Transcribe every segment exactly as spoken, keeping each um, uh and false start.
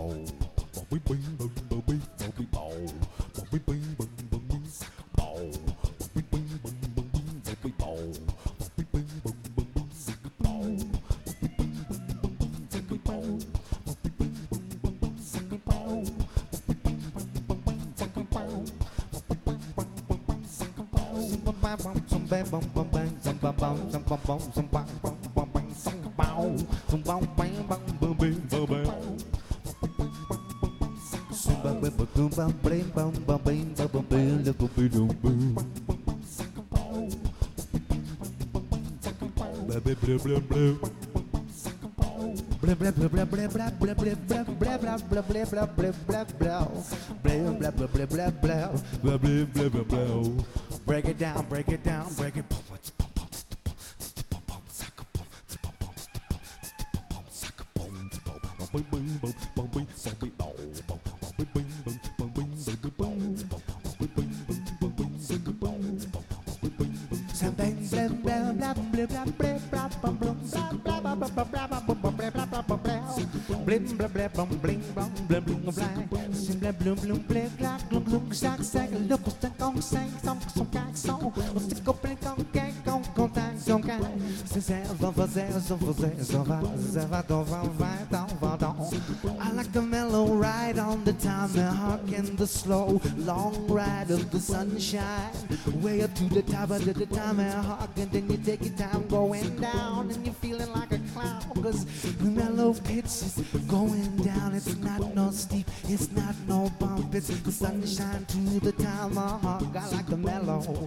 Break it down, break it down, break it. I like the mellow ride on the time and harken the slow long ride of the sunshine. Way up to the top of the time and harken, then you take your time going down and you're feeling like a clown. Cause the mellow pitch is going down. It's not no steep, it's not no bump. It's the sunshine to the time of hark. I like the mellow.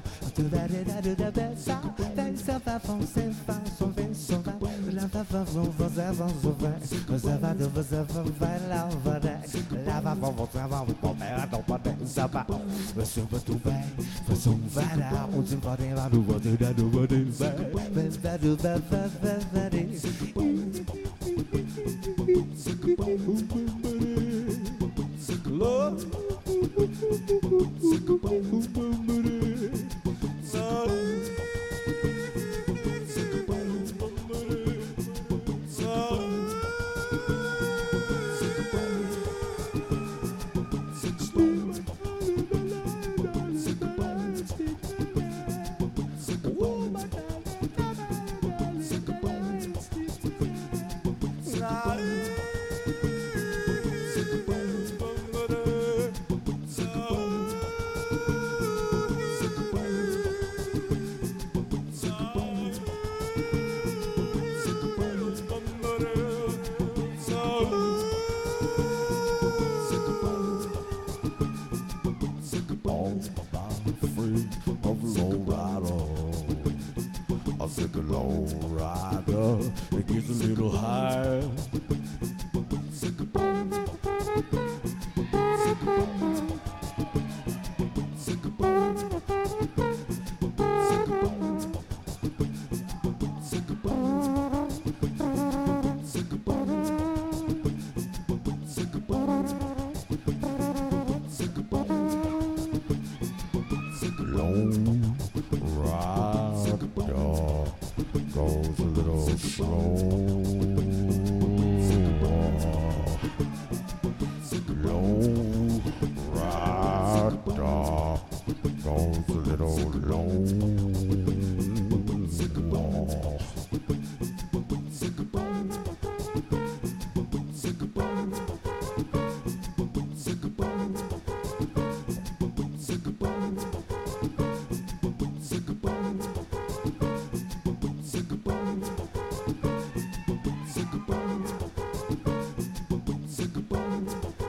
Low rider, it gets a little high.